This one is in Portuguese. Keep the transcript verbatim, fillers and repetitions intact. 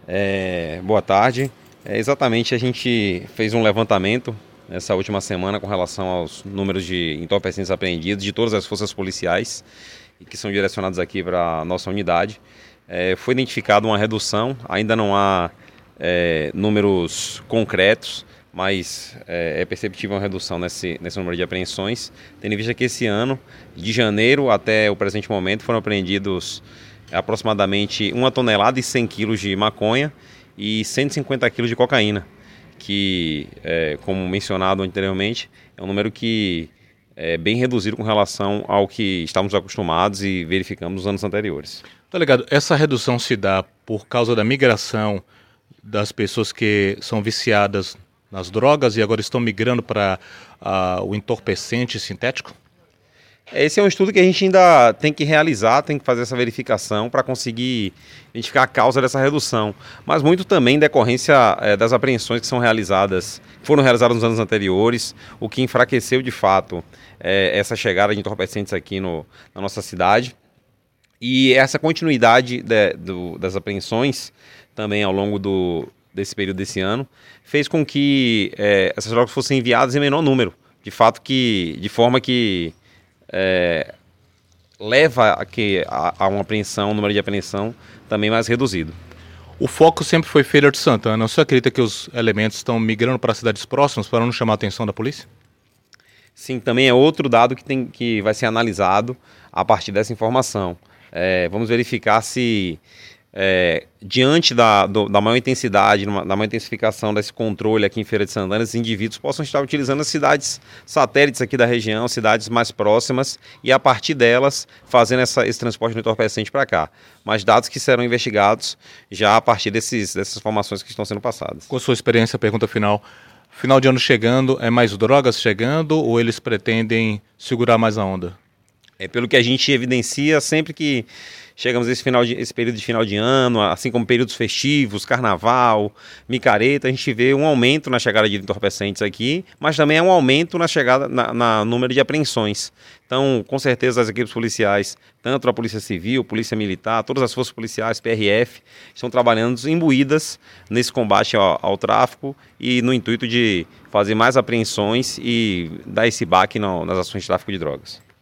É, boa tarde. É, exatamente, a gente fez um levantamento nessa última semana com relação aos números de entorpecentes apreendidos de todas as forças policiais e que são direcionados aqui para a nossa unidade. É, foi identificada uma redução, ainda não há é, números concretos, mas é, é perceptível uma redução nesse, nesse número de apreensões, tendo em vista que esse ano, de janeiro até o presente momento, foram apreendidos aproximadamente uma tonelada e cem quilos de maconha e cento e cinquenta quilos de cocaína, que, é, como mencionado anteriormente, é um número que é bem reduzido com relação ao que estávamos acostumados e verificamos nos anos anteriores. Tá ligado? Essa redução se dá por causa da migração das pessoas que são viciadas nas drogas e agora estão migrando para uh, o entorpecente sintético? Esse é um estudo que a gente ainda tem que realizar, tem que fazer essa verificação para conseguir identificar a causa dessa redução. Mas muito também decorrência é, das apreensões que são realizadas, foram realizadas nos anos anteriores, o que enfraqueceu de fato é, essa chegada de entorpecentes aqui no, na nossa cidade. E essa continuidade de, do, das apreensões também ao longo do, desse período desse ano fez com que é, essas drogas fossem enviadas em menor número, de fato que, de forma que É, leva a, que, a, a uma apreensão, um número de apreensão também mais reduzido. O foco sempre foi Feira de Santana. Você acredita que os elementos estão migrando para cidades próximas para não chamar a atenção da polícia? Sim, também é outro dado que, tem, que vai ser analisado a partir dessa informação. É, vamos verificar se, é, diante da, do, da maior intensidade, da maior intensificação desse controle aqui em Feira de Santana, esses indivíduos possam estar utilizando as cidades satélites aqui da região, cidades mais próximas, e a partir delas fazendo essa, esse transporte do entorpecente para cá. Mas dados que serão investigados já a partir desses, dessas informações que estão sendo passadas. Com a sua experiência, pergunta final. Final de ano chegando, é mais drogas chegando ou eles pretendem segurar mais a onda? É pelo que a gente evidencia sempre que chegamos a esse, final de, esse período de final de ano, assim como períodos festivos, carnaval, micareta, a gente vê um aumento na chegada de entorpecentes aqui, mas também é um aumento na chegada, na, na número de apreensões. Então, com certeza, as equipes policiais, tanto a Polícia Civil, Polícia Militar, todas as forças policiais, P R F, estão trabalhando imbuídas nesse combate ao, ao tráfico e no intuito de fazer mais apreensões e dar esse baque no, nas ações de tráfico de drogas.